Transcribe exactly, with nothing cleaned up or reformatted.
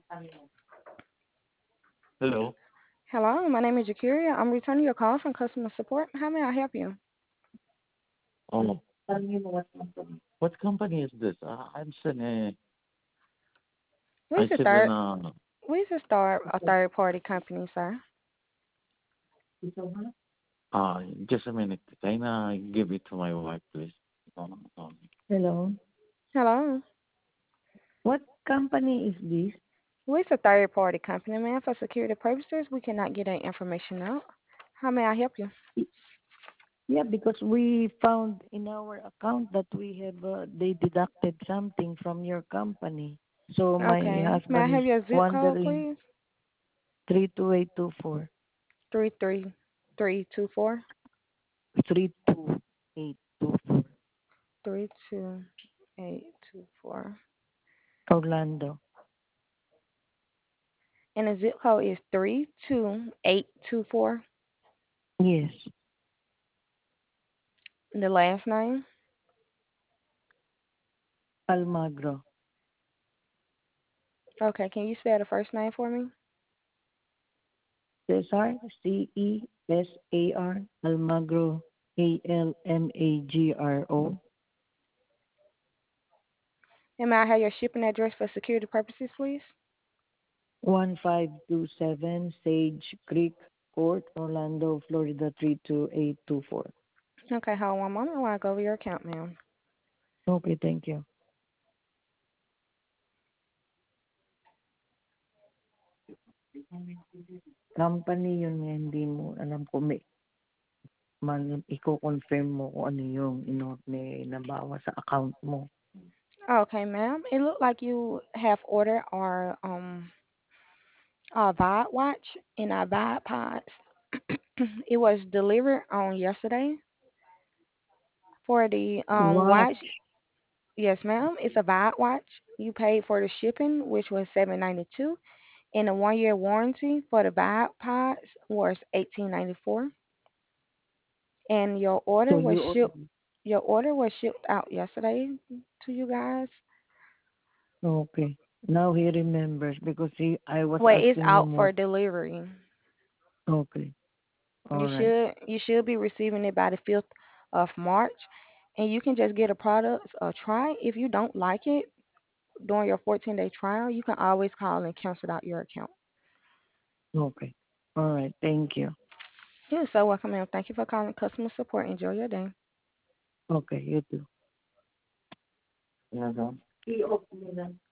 Hello. Hello, my name is Jakiria. I'm returning your call from customer support. How may I help you? Oh, what company is this? Uh, I'm sent a, We're I a said an, third, uh, we're a start a third party company, sir. uh, just a minute. Can I give it to my wife, please? Hold on, hold on. Hello. Hello, What company is this? we're a third party company, ma'am. For security purposes, we cannot get that information out. How may I help you? Yeah, because we found in our account that we have uh, they deducted something from your company. So my Okay, may I husband have is your zip code, wondering please? three two eight two four Three three three two four three two eight two four three two eight two four, Orlando. and the zip code is three two eight two four. Yes, The last name. Almagro. Okay, can you spell the first name for me? Cesar, C E S A R, Almagro, A L M A G R O, And may I have your shipping address for security purposes, please? one five two seven Sage Creek Court, Orlando, Florida three two eight two four. Okay, hold one moment while I go over your account, ma'am. Okay, thank you. Company yun nga, hindi mo alam kung may man, i-confirm mo kung ano yung ino, may nabawa sa account mo. Okay, ma'am. It looked like you have ordered our um our Vibe watch in our Vibe pods. It was delivered on yesterday for the um What? watch. Yes, ma'am. It's a Vibe watch. You paid for the shipping, which was seven ninety two, and the one year warranty for the Vibe pods was eighteen ninety four. And your So order was you shipped. Your order was shipped out yesterday to you guys. okay. Now he remembers because he I was Well, it's asking out him for what. delivery. Okay. All You right. should you should be receiving it by the fifth of March, and you can just get a product or try. If you don't like it during your fourteen day trial, you can always call and cancel out your account. Okay. All right. Thank you. You're so welcome, and thank you for calling customer support. Enjoy your day. Okay, you too. Yeah, go.